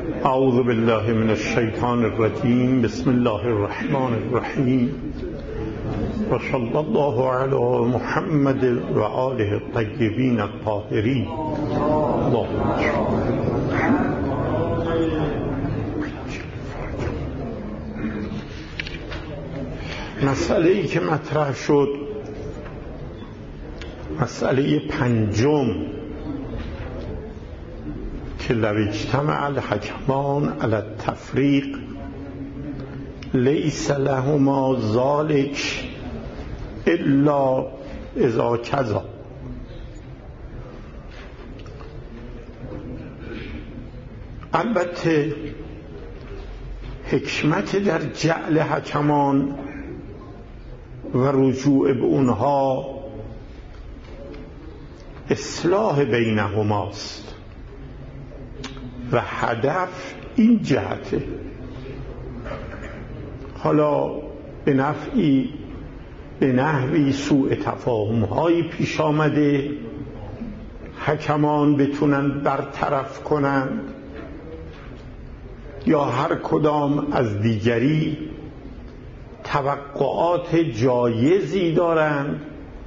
اعوذ بالله من الشیطان الرجیم. بسم الله الرحمن الرحیم و صلی الله علی محمد و آله الطیبین الطاهرین. مسئله‌ای که مطرح شد، مسئله پنجم که لو اجتمع الحکمان علی التفریق لیس لهما ذلک الا اذا کذا. البته حکمت در جعل حکمان و رجوع به اونها اصلاح بینهماست و هدف این جهته. حالا به نحوی سوء تفاهم هایی پیش آمده، حکمان بتونن برطرف کنند یا هر کدام از دیگری توقعات جایزی دارند،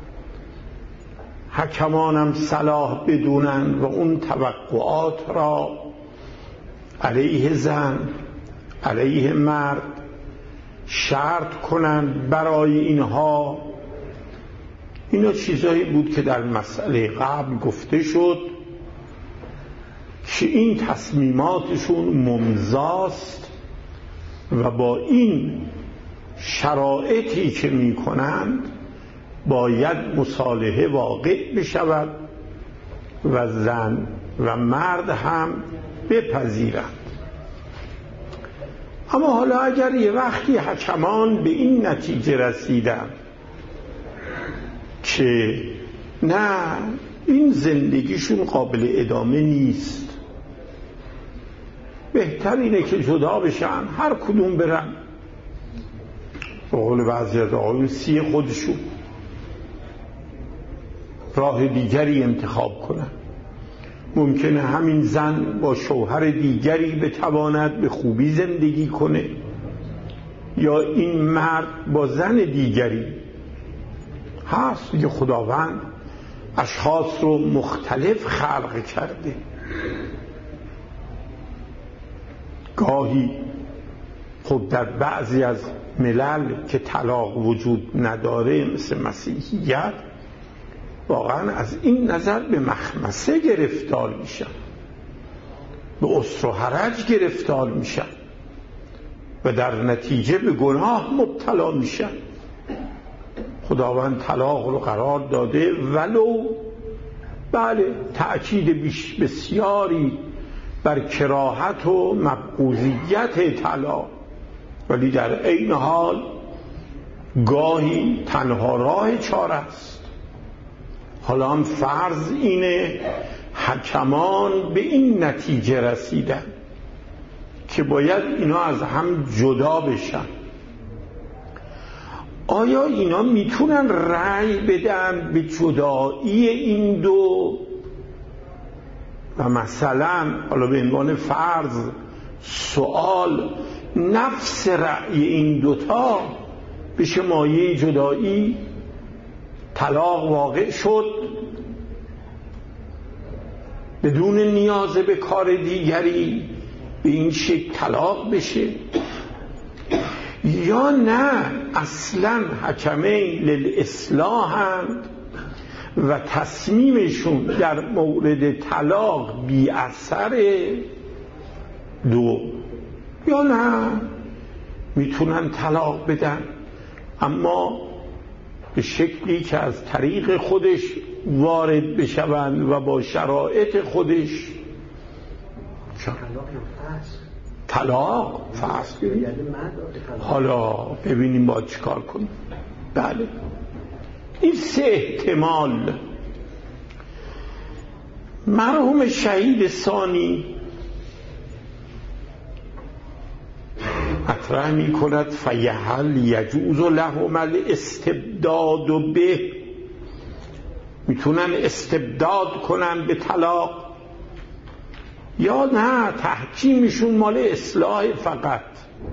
حکمانم صلاح بدونند و اون توقعات را علیه زن علیه مرد شرط کنند برای اینها. اینا چیزایی بود که در مسئله قبل گفته شد که این تصمیماتشون ممضاست و با این شرایطی که می کنند باید مصالحه واقع بشود و زن و مرد هم بپذیرند. اما حالا اگر یه وقتی حکمان به این نتیجه رسیدن که نه، این زندگیشون قابل ادامه نیست، بهتر اینه که جدا بشن، هر کدوم برن به قول بعضی از آقایون سی خودشون راه دیگری انتخاب کنن. ممکنه همین زن با شوهر دیگری بتواند به خوبی زندگی کنه، یا این مرد با زن دیگری. هست که خداوند اشخاص رو مختلف خلق کرده. گاهی خب در بعضی از ملل که طلاق وجود نداره مثل مسیحیت، واقعا از این نظر به مخمسه گرفتار میشن، به اسر و حرج گرفتار میشن و در نتیجه به گناه مبتلا میشن. خداوند طلاق رو قرار داده، ولو بله تأکید بسیاری بر کراهت و مبغوضیت طلاق، ولی در عین حال گاهی تنها راه چاره است. حالا هم فرض اینه حکمان به این نتیجه رسیدن که باید اینا از هم جدا بشن. آیا اینا میتونن رأی بدن به جدایی این دو و مثلا حالا به عنوان فرض سوال نفس رأی این دوتا بشه مایه جدایی، طلاق واقع شد بدون نیاز به کار دیگری، به این شکل طلاق بشه؟ یا نه اصلا حکمین للاصلاحند و تصمیمشون در مورد طلاق بی اثر دو، یا نه میتونن طلاق بدن اما به شکلی که از طریق خودش وارد بشوند و با شرایط خودش. طلاق فصل. حالا ببینیم باید چیکار کنیم. بله این سه احتمال. مرحوم شهید ثانی مطرح می کند فیهل یجوز لهم الاستبداد به، میتونن استبداد کنن به طلاق یا نه تحکیمشون مال اصلاح فقط.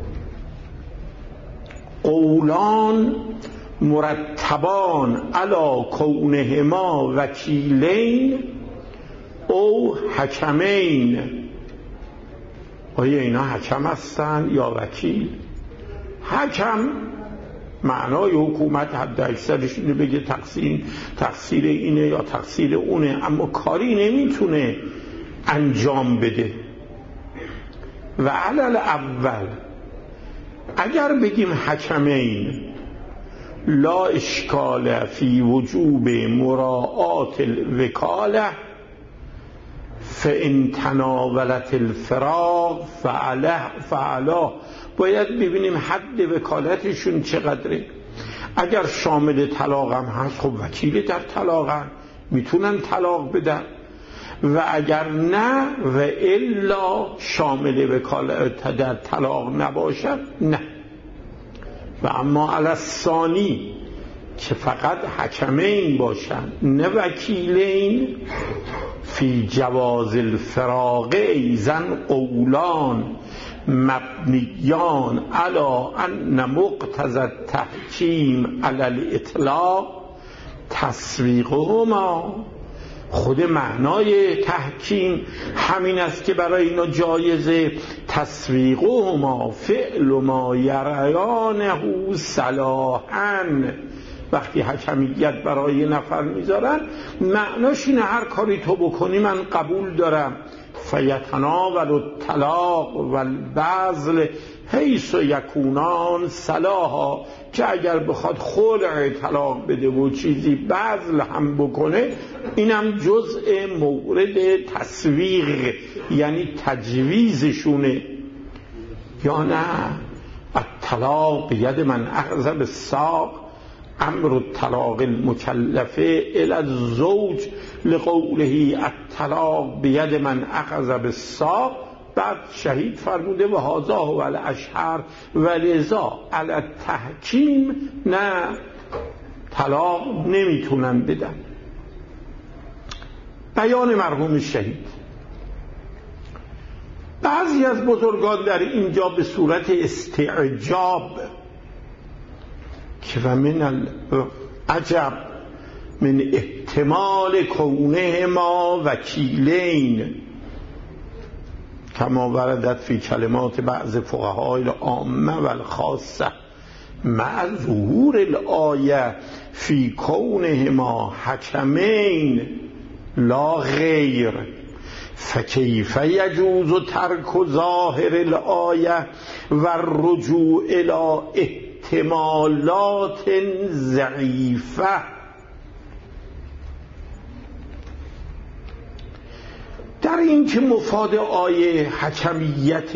قولان مرتبان علی کونهما وکیلین او حکمین. آیا اینا حکم هستن یا وکیل؟ حکم معنای حکومت حد اکثرش اینه بگه تقصیر اینه یا تقصیر اونه، اما کاری نمیتونه انجام بده. و علل اول اگر بگیم حکمین لا اشکال فی وجوب مراعات الوکاله فان تناولت الفراغ فعلا باید ببینیم حد وکالتشون چقدره. اگر شامل طلاق هم هست خب وکیل در طلاقن، میتونن طلاق بدن، و اگر نه و الا شامل وکالت در طلاق نباشد نه. و اما علی الثانی که فقط حکمین باشن نه وکیلین فی جواز الفراق ایزن قولان مبنیان علی ان مقتضی التحکیم علی الاطلاق تسویقهما. خود معنای تحکیم همین است که برای اینا جایزه تسویقهما فعل ما یریانه صلاحاً. وقتی حکمیت برای یه نفر میذارن معناش اینه هر کاری تو بکنی من قبول دارم. فیتناول الطلاق و البذل حیث یکونان صلاحا، که اگر بخواد خلع طلاق بده و چیزی بذل هم بکنه اینم جزء مورد تسویق یعنی تجویزشونه. یا نه الطلاق بید من اخذ بالساق امر الطلاق المکلفه الی الزوج لقوله الطلاق بید من اخذ بالساق. بعد شهید فرموده و هذا هو الاشهر ولذا علی التحکیم نه طلاق نمیتونن بدن. بیان مرحوم شهید. بعضی از بزرگان در اینجا به صورت استعجاب که و من العجب من احتمال کونه ما وکیلین کما وردت فی کلمات بعض فقهای العامه و الخاصه مع ظهور الآیه فی کونه ما حکمین لا غیر فکیف یجوز ترک ظاهر الآیه و الرجوع الی احتمالات ضعیفه. در این که مفاد آیه حکمیت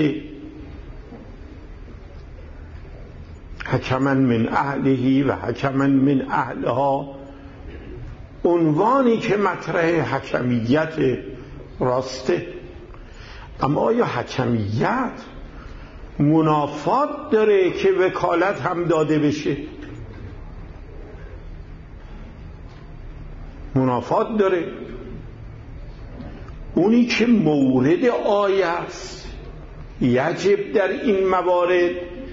حکما من اهله و حکما من اهلها، عنوانی که مطرح حکمیت راسته، اما آیا حکمیت منافات داره که وکالت هم داده بشه؟ منافات داره. اونی که مورد آیه است یجب در این موارد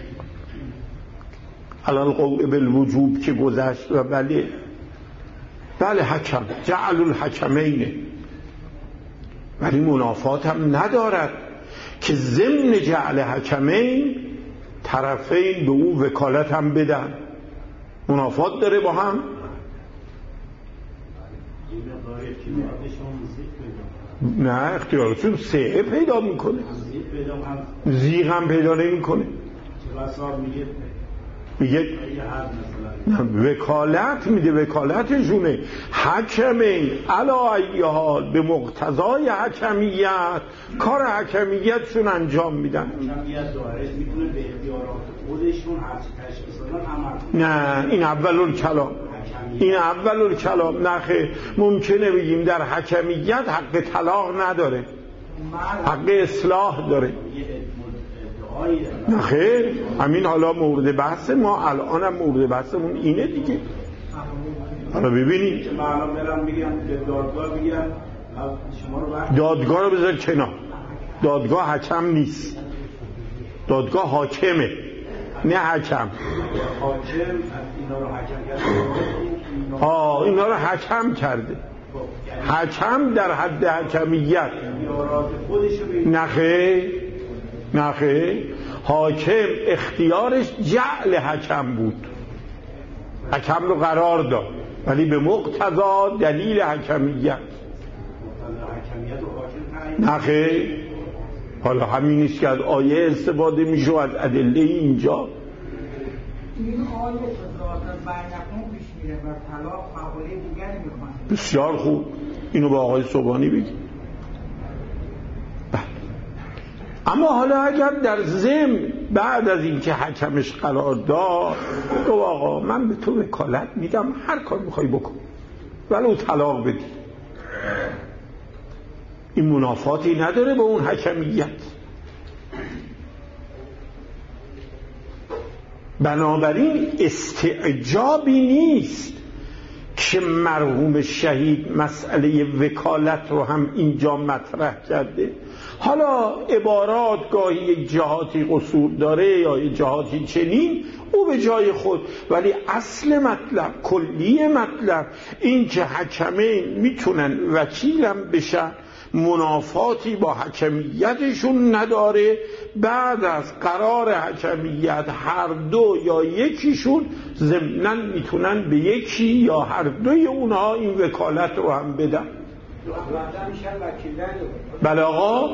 علال قول بالوجوب که گذشت و بله حکم جعل الحکمین، ولی منافات هم ندارد که ضمن جعل حکمین طرفین به او وکالت هم بدن. منافات داره با هم؟ نه اختیارشون سعه پیدا میکنه، زیغ هم پیدا نمیکنه. میگه وکالت میده، وکالتشونه. حکمین علا ای حال به مقتضای حکمیت کار حکمیتشون انجام میدن. نه این اول کلام، این اول کلام. نخه ممکنه بگیم در حکمیت حق طلاق نداره، حق اصلاح داره. نخیر همین حالا مورد بحث ما الان هم مورد بحثمون اینه دیگه. حالا ببینید دادگاه رو بذار کنار، دادگاه حکم نیست، دادگاه حاکمه نه حکم. اینا رو حکم کرده. حکم در حد حکمیت نخیر. حاکم اختیارش جعل حکم بود، حکم رو قرار داد، ولی به مقتضا دلیل حکمیت. نخیر. حالا همینیست که از آیه استفاده میشه و از ادله اینجا. این آیه بینکم پیش میره و طلاق قواعد دیگری میکنه. بسیار خوب، اینو با آقای صبحانی بگید. اما حالا اگر در ضمن بعد از اینکه حکمش قرار داد تو آقا من به تو وکالت میدم هر کار میخوای بکن ولو طلاق بدی، این منافاتی نداره با اون حکمیت. بنابراین استعجابی نیست که مرحوم شهید مسئله وکالت رو هم اینجا مطرح کرده. حالا عبارات گاهی یک جهاتی قصور داره یا یک جهاتی چنین، او به جای خود، ولی اصل مطلب، کلی مطلب این که حکمین میتونن وکیلم بشن، منافاتی با حکمیتشون نداره. بعد از قرار حکمیت هر دو یا یکیشون ضمناً میتونن به یکی یا هر دوی اونها این وکالت رو هم بدن. بله آقا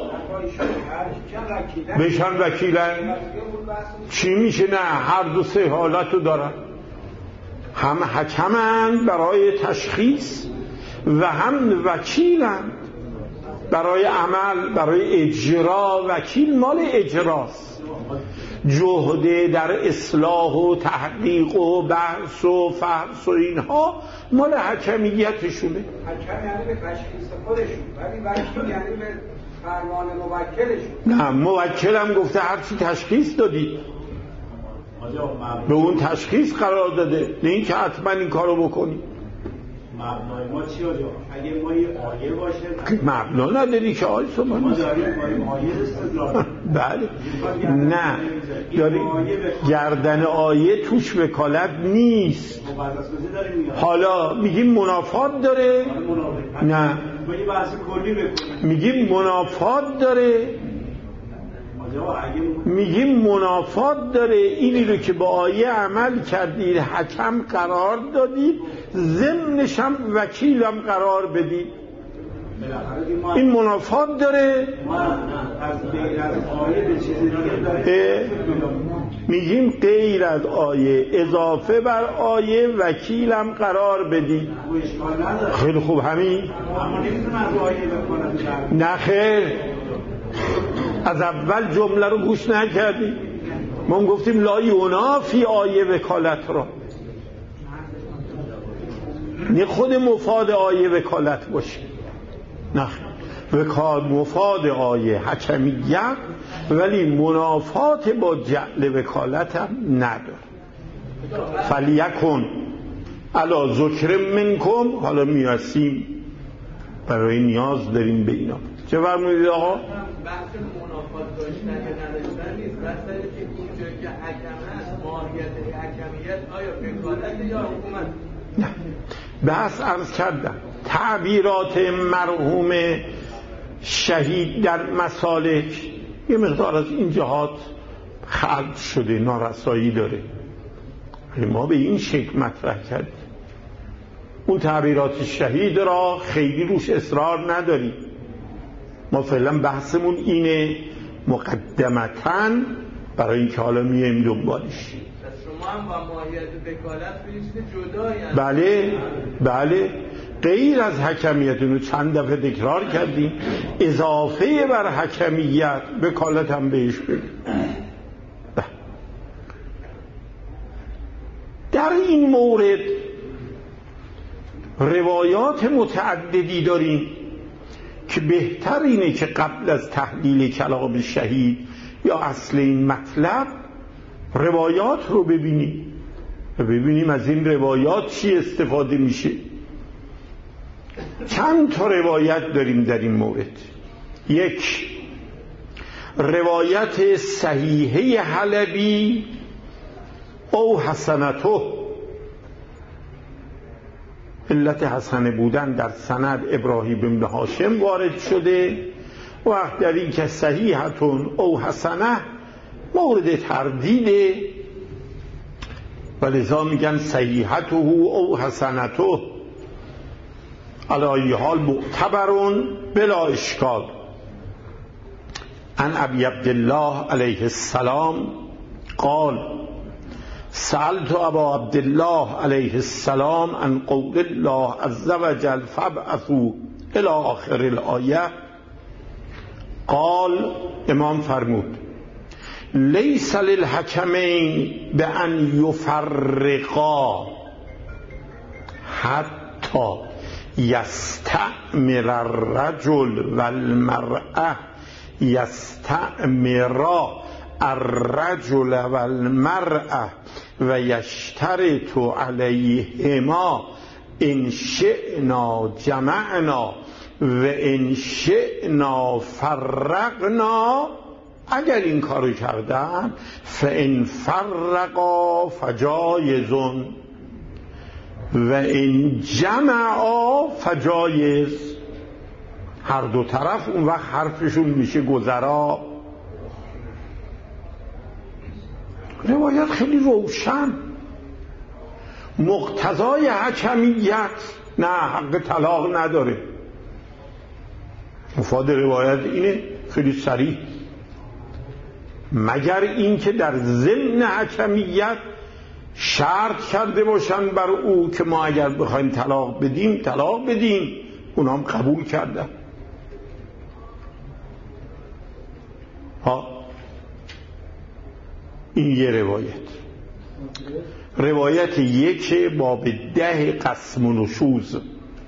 بشن وکیلن. چی میشه؟ نه، هر دو سه حالت رو دارن، هم حکمن برای تشخیص و هم وکیلن برای عمل، برای اجرا. وکیل مال اجراست، جهده در اصلاح و تحقیق و بحث و فحص و اینها مال حکمیتشونه. حکم یعنی به تشخیص خودشون، ولی وکیل یعنی به فرمان موکلشون. نه، موکلم گفته هر چی تشخیص دادی به اون تشخیص قرار داده، نه این که حتما این کارو بکنی. مبنای ما چی آجا؟ اگه ما یه آیه باشه مبنا نداری که آیه سمان ما داریم آیه استدلال. بله نه، داری گردن آیه توش وکالت نیست. حالا میگیم منافات داره؟ نه، میگیم منافات داره. میگیم منافات داره، اینی رو که با آیه عمل کردید، حکم قرار دادید، ضمنش هم وکیلم قرار بدید، این منافات داره. میگیم غیر از آیه اضافه بر آیه وکیلم قرار بدید. خیلی خوب، همین نه خیر، از اول جمله رو گوش نکردی. ما گفتیم لا ینافی آیه وکالت را، نه خود مفاد آیه وکالت باشه، نه مفاد آیه حکمیت، ولی منافات با جعل وکالت هم نداره. فلیکن علی ذکر منکم. حالا میاسیم برای نیاز داریم به اینا. چه فرمودید آقا؟ بحث منافات داشتن یا نداشتن نیست، بحث اینه که اونجا که حکم هست ماهیت حکمیت آیا وکالت یا حکومت؟ نه، بحث عرض کردم تعبیرات مرحوم شهید در مسالک یه مقدار از این جهات خلط شده، نارسایی داره، ما به این شکل مطرح کردیم. اون تعبیرات شهید را خیلی روش اصرار نداریم، ما فعلا بحثمون اینه مقدمتاً برای اینکه حالا میایم دنبالش. شما هم با ماهیت وکالت بلیست جدایی؟ بله غیر از حکمیت، اونو چند دفعه تکرار کردیم، اضافه بر حکمیت وکالت هم بهش بگیم. در این مورد روایات متعددی داریم که بهتر اینه که قبل از تحلیل کلام شهید یا اصل این مطلب روایات رو ببینیم و ببینیم از این روایات چی استفاده میشه. چند تا روایت داریم در این مورد. یک، روایت صحیحه حلبی او حسنته، علت حسنه بودن در سند ابراهیم بن هاشم وارد شده، وقت در این که صحیحتون او حسنه مورد تردیده و لذا میگن صحیحته او حسنته، علی حال معتبرون بلا اشکال. عن ابی عبدالله علیه السلام قال سألت ابا عبدالله علیه السلام عن قول الله عز وجل فابعثوا الى آخر الآیه. قال امام فرمود لیس للحکمین بأن یفرقا حتی یستعمر الرجل والمرأة یستعمرا الرجل والمرأة و یشترط علیهما ان شئنا جمعنا و ان شئنا فرقنا. اگر این کارو کردن فان فرقا فجایزون و ان جمعا فجایز. هر دو طرف اون وقت حرفشون میشه گذرا. روایت خیلی روشن، مقتضای حکمیت نه حق طلاق نداره. مفاد روایت اینه خیلی صریح، مگر این که در ضمن حکمیت شرط کرده باشن بر او که ما اگر بخوایم طلاق بدیم طلاق بدیم، اونا هم قبول کردن. این یه روایت یک باب 10 قسم و نشوز.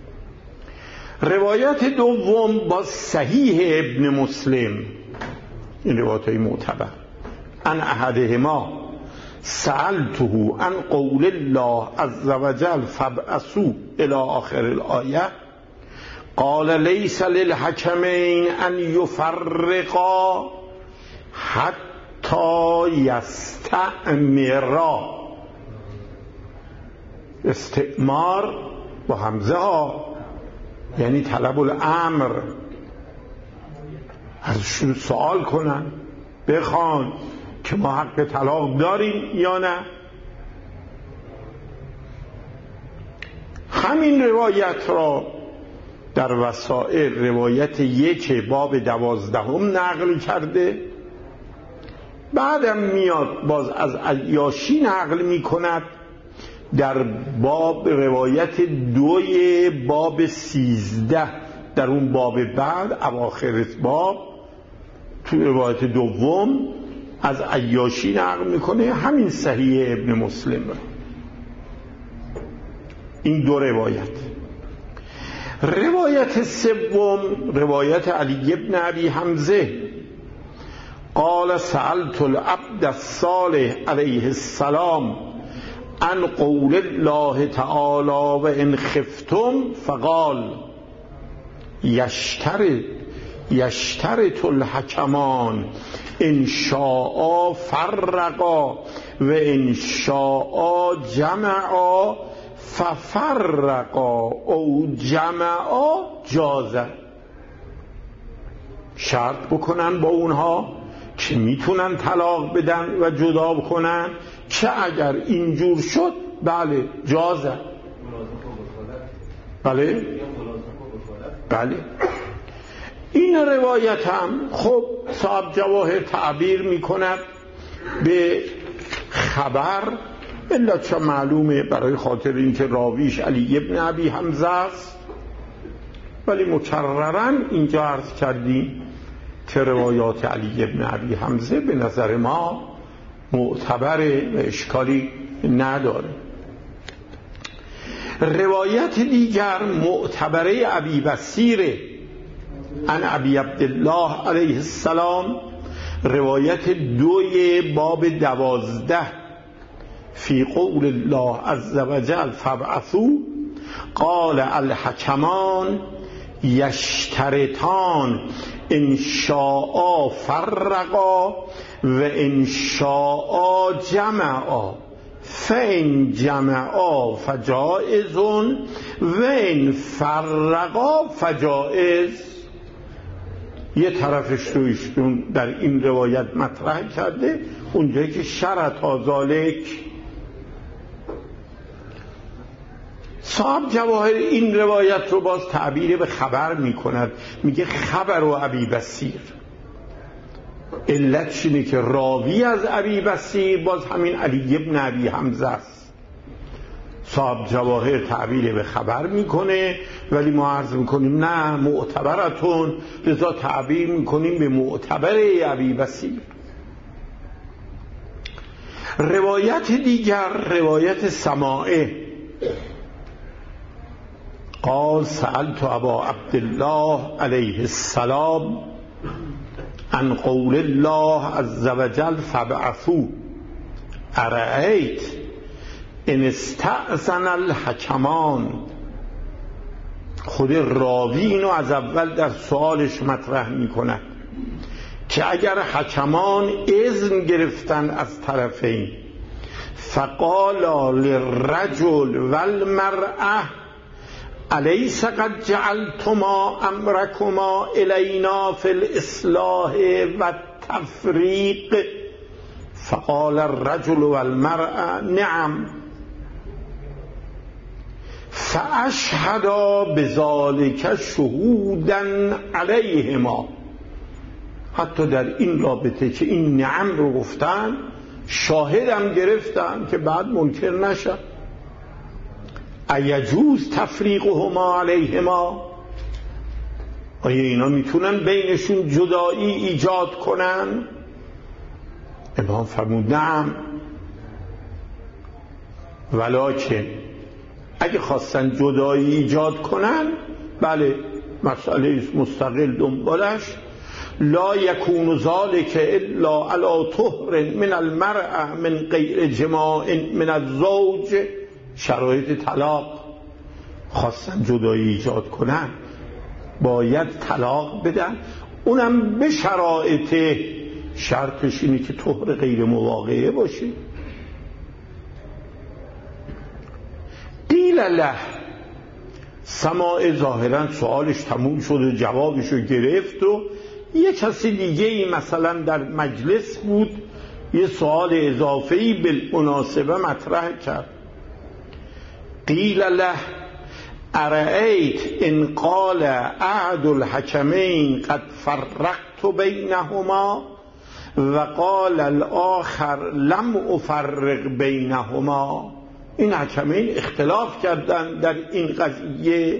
روایت دوم با صحیح ابن مسلم، این روایت معتبر. عن احدهما سألته عن قول الله عز وجل فابعثوا الى آخر الآیه قال لیس للحکمین ان یفرقا حتی یستعمرا. استعمار با همزه ها یعنی طلب الامر، ازشون سوال کنن بخوان که ما حق طلاق داریم یا نه. همین روایت را در وسائل روایت یک باب 12 نقل کرده، بعدم میاد باز از عیاشی نقل میکند در باب روایت 2 باب 13. در اون باب بعد اواخر باب تو روایت دوم از عیاشی نقل میکنه، همین صحیح ابن مسلم. این دو روایت سوم روایت علی بن ابی حمزه قال سألت العبد الصالح علیه السلام عن قول الله تعالی و ان خفتم فقال یشترط الحکمان ان شاء فرقا و ان شاء جمعا ففرقا او جمعا جازه. شرط بکنن با اونها که میتونن طلاق بدن و جدا کنن، که اگر اینجور شد بله جازه. بله این روایت هم خب صاحب جواهر تعبیر میکند به خبر، الا چه معلومه برای خاطر اینکه راویش علی ابن ابی حمزه است، ولی مکررا اینجا عرض کردیم که روایات علی ابن ابی حمزه به نظر ما معتبره و اشکالی نداره. روایت دیگر معتبره ابی بصیره عن ابی عبدالله علیه السلام، روایت 2 باب 12 فی قول الله عز وجل فابعثوا قال الحکمان یشترطان ان شاء فرقا و ان شاء جمعا فان جمعا فجائز و ان فرقا فجائز. یه طرفش رو ایشون در این روایت مطرح کرده، اونجایی که شرط ذالک. صاحب جواهر این روایت رو باز تعبیر به خبر می کند، میگه خبر و ابی بصیر. علت اینه که راوی از ابی بصیر باز همین علی ابن ابی حمزه است. صاحب جواهر تعبیر به خبر میکنه، ولی ما عرض میکنیم نه معتبرتون، لذا تعبیر میکنیم به معتبر ابی بصیر. روایت دیگر روایت سماعه. قال سألت ابا عبدالله علیه السلام عن قول الله عز وجل فابعثوا ارأیت ان استأذن الحکمان. خود راوی اینو از اول در سوالش مطرح میکنه که اگر حکمان اذن گرفتن از طرفین، فقالا للرجل والمرأة الیس قد جعلتما امرکما الینا فی الاصلاح و التفریق، فقال الرجل والمرأة نعم، فاشهدا بذلك شهودا علیهما. حتی در این رابطه که این نعم رو گفتن شاهدم گرفتن که بعد منکر نشد. ایجوز تفریقهما علیهما، آیا اینا میتونن بینشون جدایی ایجاد کنن؟ امام فرمود نعم، ولکن اگه خواستن جدایی ایجاد کنن بله مسئله مستقل دنبالش، لا یکون ذلک الا علی طهر من المرأة من غیر جماع من الزوج. شرایط طلاق خواستن جدایی ایجاد کنن باید طلاق بدن، اونم به شرایط، شرطش اینه که طهر غیر مواقعه باشه. قیل له، سماع ظاهرا سوالش تموم شد و جوابشو گرفت و یه کسی دیگه ای مثلا در مجلس بود یه سوال اضافه‌ای بالمناسبه مطرح کرد. قیل له ارأیت ان قال احد الحکمین قد فرقت بینهما و قال الاخر لم افرق بینهما. این حکمین اختلاف کردن در این قضیه.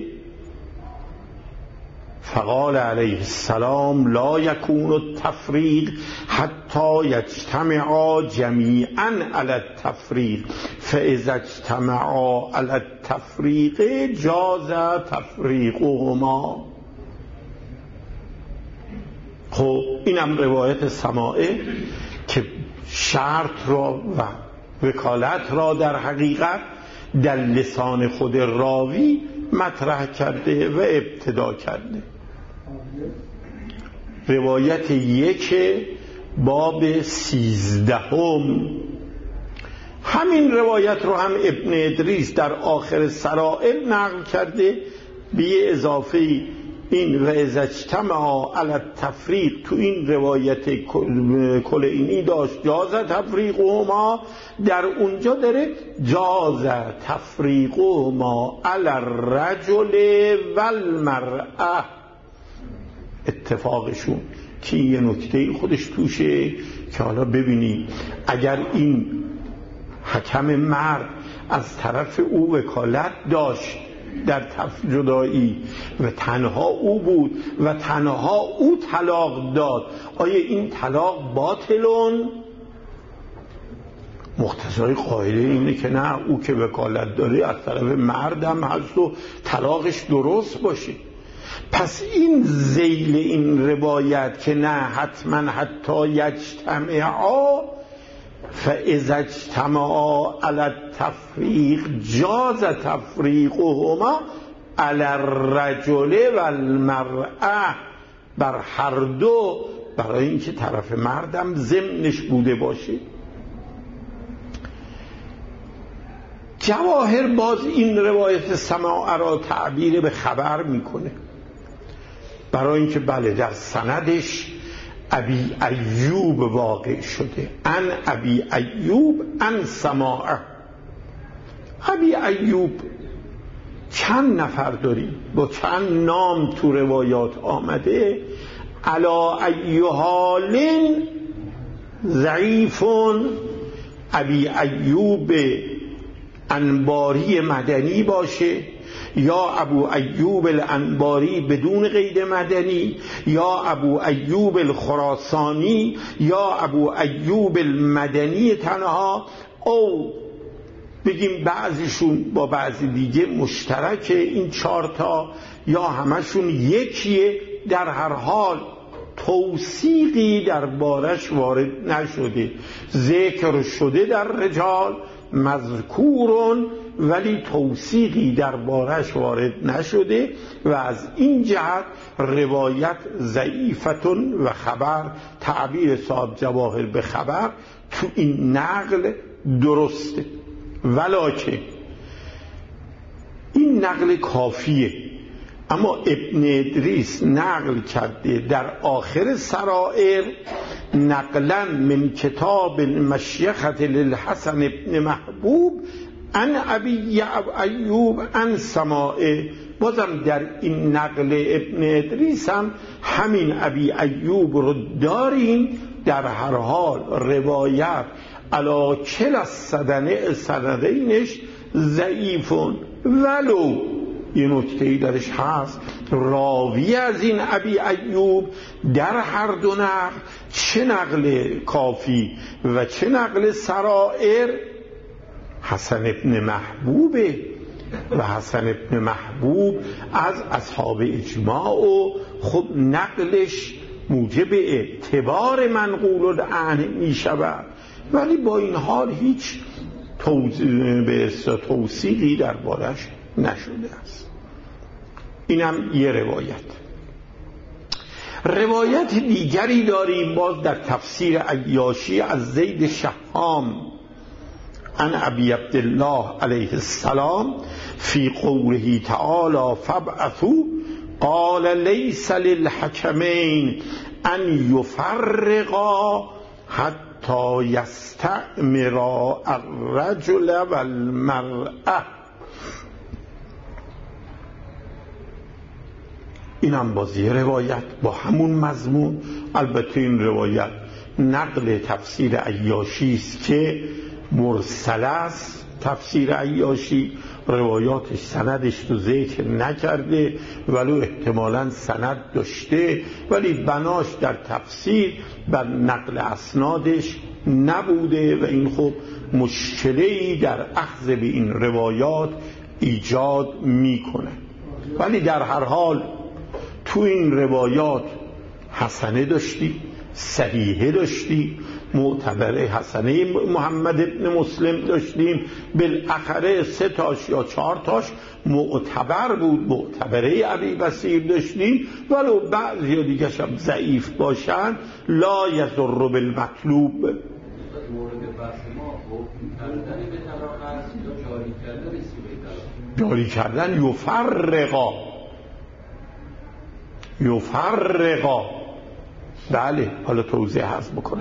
فقال علیه السلام لا یکون التفریق حتی یجتمعا جمیعا علی التفریق فاذا اجتمعا علی التفریق جاز تفریقهما. خب اینم روایت سماعه که شرط را و وکالت را در حقیقت در لسان خود راوی مطرح کرده و ابتدا کرده. روایت یک باب 13. همین روایت رو هم ابن ادریس در آخر سرائر نقل کرده به اضافه این و اذا اجتمعا علی التفریق. تو این روایت کلینی داشت جاز تفریقهما، در اونجا داره جاز تفریقهما علی الرجل والمرأة. اتفاقشون که یه نکته خودش توشه که حالا ببینی اگر این حکم مرد از طرف او وکالت داشت در جدایی و تنها او بود و تنها او طلاق داد، آیا این طلاق باطلون؟ مقتضای قاعده اینه که نه، او که وکالت داره از طرف مردم هست و طلاقش درست باشه. پس این ذیل این روایت که نه حتما حتی یجتمعا فاذا اجتمعا علی التفریق جاز تفریقهما علی الرجل والمرأة، بر هر دو، برای اینکه طرف مردم ضمنش بوده باشه. جواهر باز این روایت سماع را تعبیر به خبر میکنه، برای اینکه بله در سندش ابی ایوب واقع شده، ان ابی ایوب ان سماع. ابی ایوب چند نفر داریم، با چند نام تو روایات آمده. علا ای حال ضعیفون ابی ایوب انباری مدنی باشه، یا ابو ایوب الانباری بدون قید مدنی، یا ابو ایوب الخراسانی، یا ابو ایوب المدنی تنها، او بگیم بعضیشون با بعضی دیگه مشترکه این 4 تا، یا همشون یکیه. در هر حال توثیقی در بارش وارد نشده، ذکر شده در رجال مذکورون، ولی توثیقی در بارش وارد نشده و از این جهت روایت ضعیفتون و خبر، تعبیر صاحب جواهر به خبر تو این نقل درسته. ولکن این نقل کافیه، اما ابن ادریس نقل کرده در آخر سرائر نقلا من کتاب مشیخة للحسن ابن محبوب ان ابی ایوب ان سماعه. بازم در این نقل ابن ادریس هم همین ابی ایوب رو داریم. در هر حال روایت علا کل السندینش ضعیفون، ولو یه نکته‌ای درش هست، راوی از این ابی ایوب در هر دو نقل، چه نقل کافی و چه نقل سرائر، حسن ابن محبوبه و حسن ابن محبوب از اصحاب اجماع و خب نقلش موجب اعتبار منقول العنه می شود، ولی با این حال هیچ توثیقی در بارش نشده است. اینم یه روایت دیگری داریم باز در تفسیر عیاشی از زید شهام عن ابی عبدالله علیه السلام فی قوله تعالی فابعثوا قال لیس للحکمین ان یفرقا حتی یستأمرا الرجل والمرأة. این هم بازی روایت با همون مضمون. البته این روایت نقل تفسیر عیاشی است که مرسل است. تفسیر عیاشی روایاتش سندش تو ذکر نکرده، ولو احتمالاً سند داشته، ولی بناش در تفسیر بر نقل اسنادش نبوده و این خب مشکلی در اخذ به این روایات ایجاد میکنه. ولی در هر حال تو این روایات حسنه داشتی، صحیحه داشتی، معتبره حسنه محمد ابن مسلم داشتیم، بالاخره 3 تاش یا 4 تاش معتبر بود، معتبره ابی بصیر داشتیم، ولو بعضی یا دیگه هم ضعیف باشن لا یضر بالمطلوب. مورد بحث ما حکم کردن به طلاق است یا جاری کردن سوره طلاق؟ جاری کردن یفرقا. بله حالا توضیح هست بکنم.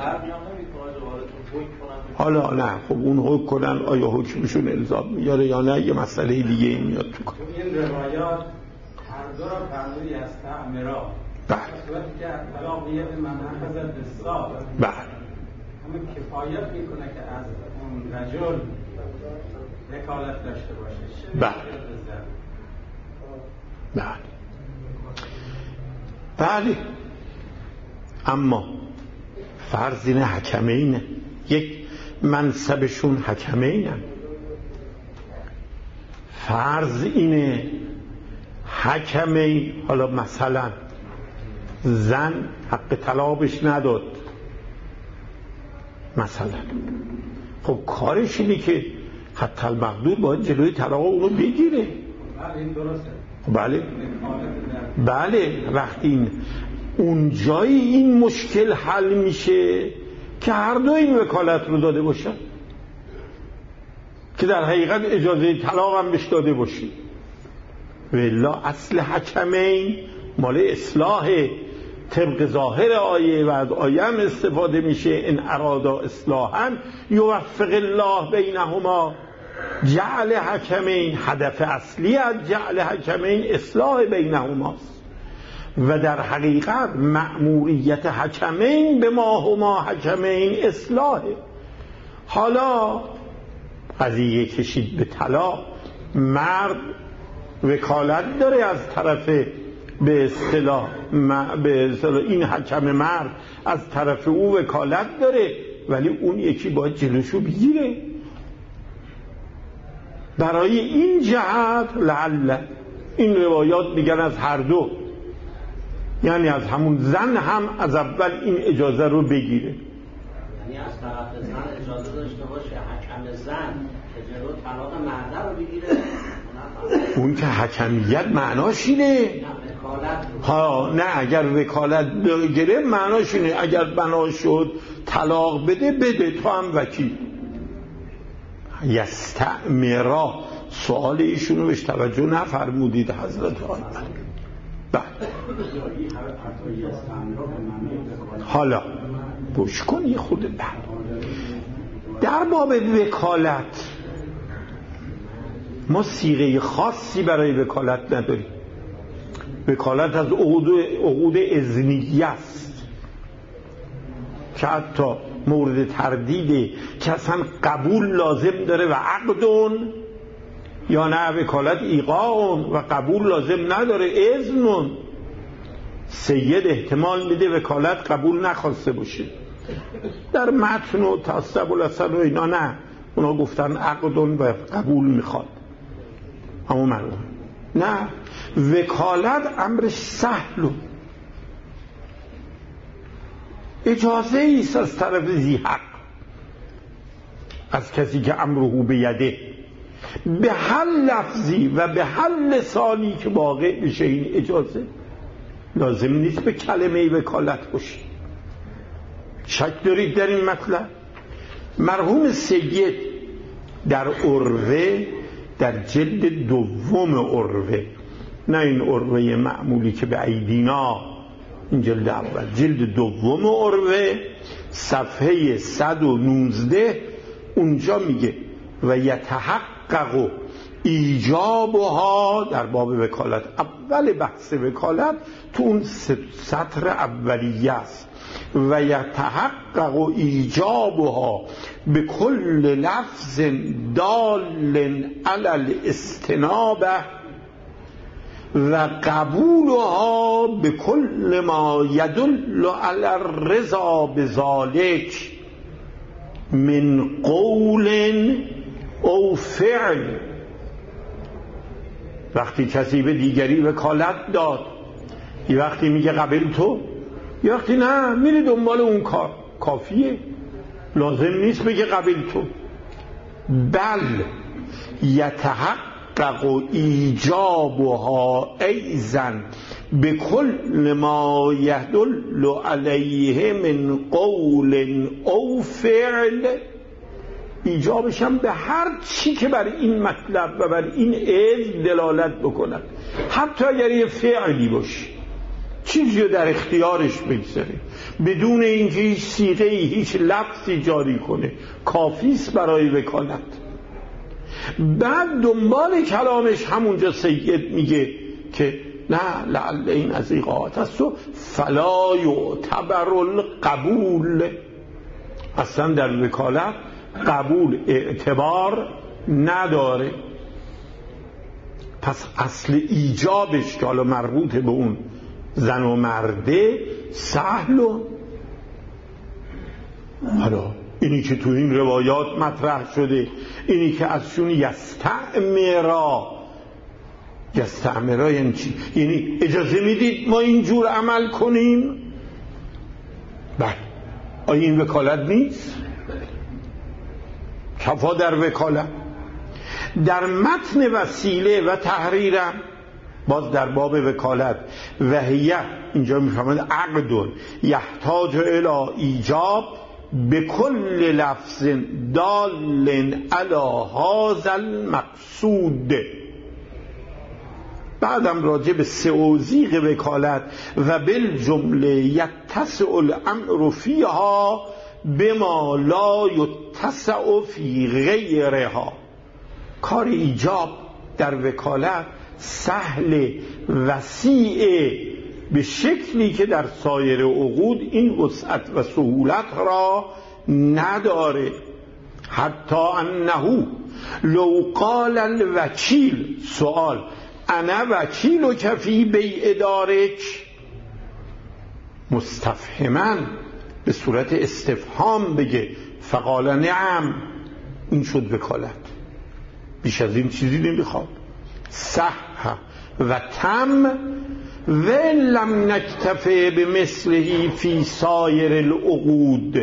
حالا نه خب اون حکم کنن، آیا حکمشون الزام میاره یا نه، یه مسئله دیگه این میاد تو کن. این روایات هر دو را فرمودی از تعمیرا. بله. صورتی که طلاق یه به من اخذ بالصاب. بله. همه کفایت میکنه که از اون رجل وکالت داشته باشه. بله. بله. اما فرض اینه حکمینه، یک منصبشون حکمینه، فرض اینه حکمین، حالا مثلا زن حق طلاقش نداد مثلا، خب کارش اینه که حتی المقدور باید جلوی طلاق اونو بگیره. بله این درسته. بله وقتی این اونجایی این مشکل حل میشه که هر دو این وکالت رو داده باشن، که در حقیقت اجازه طلاق هم بهش داده باشی. والا اصل حکمین مال اصلاح طبق ظاهر آیه و از آیه هم استفاده میشه. ان ارادا اصلاحا یوفق الله بینهما. جعل حکمین، هدف اصلی از جعل حکمین اصلاح بینهماست و در حقیقت مأموریت حکمین به ما هما حکمین اصلاحه. حالا قضیه کشید به طلاق، مرد وکالت داره از طرف به اصطلاح این حکم مرد از طرف او وکالت داره، ولی اون یکی باید جلوشو بگیره. برای این جهت لعل این روایات میگن از هر دو، یعنی از همون زن هم از اول این اجازه رو بگیره، یعنی از طرف زن اجازه داشته باشه حکم زن که جلو طلاق مرد رو بگیره. اون که حکمیت معناش اینه ها، نه اگر وکالت بگیره معناش اینه اگر بنا شد طلاق بده تو هم وکیل. یستعمرا، سوال ایشونو بهش توجه نفرمودید حضرت آقای. حالا گوش کن یه خود در باب وکالت ما صیغه خاصی برای وکالت نداریم. وکالت از عقود اذنیه است که حتی مورد تردیده که اصلا قبول لازم داره و عقدون، یا نه وکالت ایقاعون و قبول لازم نداره اذنون. سید احتمال میده وکالت قبول نخواسته باشه، در متن و تصب الاصل و اینا نه، اونا گفتن عقدون و قبول میخواد. اما معلوم نه، وکالت امرش سهل، اجازه ایست از طرف ذی حق، از کسی که امره بیده، به هر لفظی و به هر لسانی که واقع بشه این اجازه. لازم نیست به کلمه وکالت باشه. شک دارید در این مطلب؟ مرحوم سید در عروه، در جلد دوم عروه، نه این عروه معمولی که به ایدینا، این جلد اول، جلد دوم عروه صفحه 119 اونجا میگه و یتحقق ایجابها، در باب وکالت، اول بحث وکالت تو اون سطر اولیه است، و یتحقق ایجابها به کل لفظ دال علی الاستنابه و قبولها به کل ما یدل علی الرضا بذالک من قول او فعل. وقتی کسی به دیگری وکالت داد، یه وقتی میگه قبل تو، یه وقتی نه میره دنبال اون کار، کافیه، لازم نیست بگه قبل تو. بل یتحقق ایجابها ایضا به کل ما یدل علیه من قول او فعل. ایجابش هم به هر چی که بر این مطلب و بر این علم دلالت بکند، حتی اگر یه فعلی باشه، چیزی رو در اختیارش بگذاره بدون اینکه هیچ صیغه‌ای هیچ لفظی جاری کنه، کافیست برای وکالت. بعد دنبال کلامش همونجا سید میگه که نه لعل این از ایقاعات است و فلا یعتبر القبول، اصلا در وکالت قبول اعتبار نداره. پس اصل ایجابش که حالا مربوط به اون زن و مرده سهل. حالا اینی که تو این روایات مطرح شده، اینی که ازشون یستعمرا یعنی چی؟ یعنی اجازه میدید ما اینجور عمل کنیم؟ بله. آیا این وکالت نیست؟ کفا در وکالت. در متن وسیله و تحریرم باز در باب وکالت وهیه اینجا میفهمد عقد یحتاج الی ایجاب به کل لفظ دال علی هذا المقصود. بعدم راجع به سوزیق وکالت و بالجمله یتسع الامر فیها بما لا یتسع فی غیرها. کار ایجاب در وکالت سهل وسیع به شکلی که در سایر عقود این وسعت و سهولت را نداره. حتی انه لو قال الوکیل، سوال، انا وکیلک فی بیع دارک، مستفهما به صورت استفهام بگه فقال نعم، این شد وکالت. بیش از این چیزی نمیخواد. صح و تم و لم نکتفی بمثله فی سایر العقود.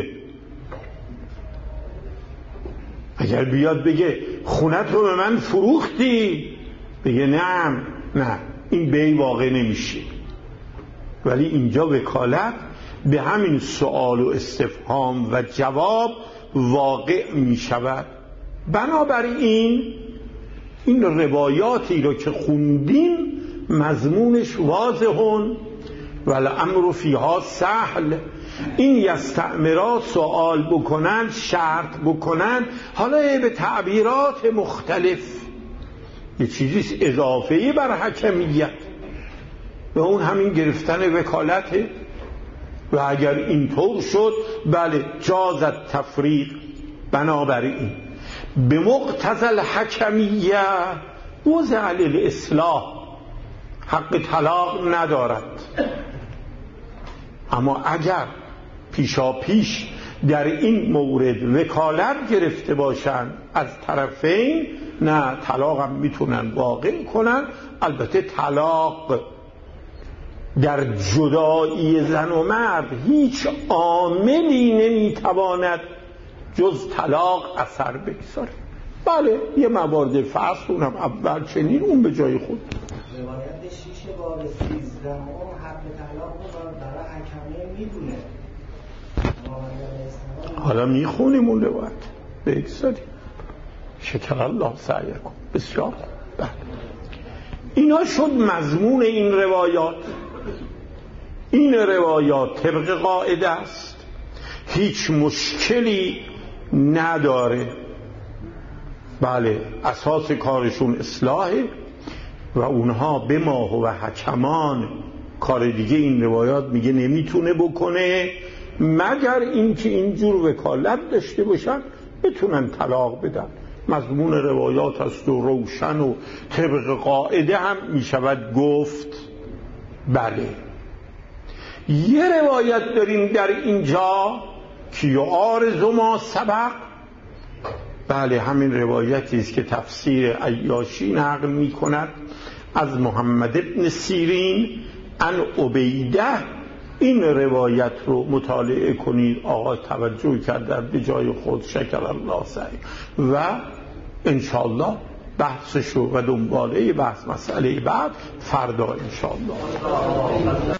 اگر بیاد بگه خونت رو به من فروختی، بگه نعم، نه، این بیع واقع نمیشه. ولی اینجا وکالت به همین سوال و استفهام و جواب واقع می شود. بنابراین این روایاتی رو که خوندیم مضمونش واضحون و الامر فیها سهل. این یستعمرا سوال بکنن، شرط بکنن، حالا به تعبیرات مختلف، یه چیزی اضافه‌ای بر حکمیت و اون همین گرفتن وکالته. و اگر اینطور شد بله جازت تفریق. بنابراین به مقتضی الحکمیه وضع للاصلاح، حق طلاق ندارد. اما اگر پیشا پیش در این مورد وکالت گرفته باشند از طرفین، نه، طلاق هم میتونن واقع کنن. البته طلاق در جدایی زن و مرد هیچ عاملی نمیتواند جز طلاق اثر بگذاره. بله یه موارد فصل اونم اول چنین، اون به جای خود. روایت 6 باب 13 حق طلاق رو برای حکمیه میدونه. حالا میخونیم اون روایت، بگذاریم. شکر الله سعیکم. بسیار خوب. بله اینا شد مضمون این روایات. این روایات طبق قاعده است، هیچ مشکلی نداره. بله اساس کارشون اصلاحه و اونها به ما و حکمان کار دیگه این روایات میگه نمیتونه بکنه مگر اینکه اینجور وکالت داشته باشن بتونن طلاق بدن. مضمون روایات است و روشن و طبق قاعده هم میشود گفت. بله یه روایت داریم در اینجا که یعارض ما سبق. بله همین روایتی است که تفسیر عیاشی نقل می کند از محمد ابن سیرین عن عبیده. این روایت رو مطالعه کنید. آقا توجه کردن به جای خود، شکر الله سعی. و انشاءالله بحثشو و دنباله بحث مسئله بعد فردا انشاءالله.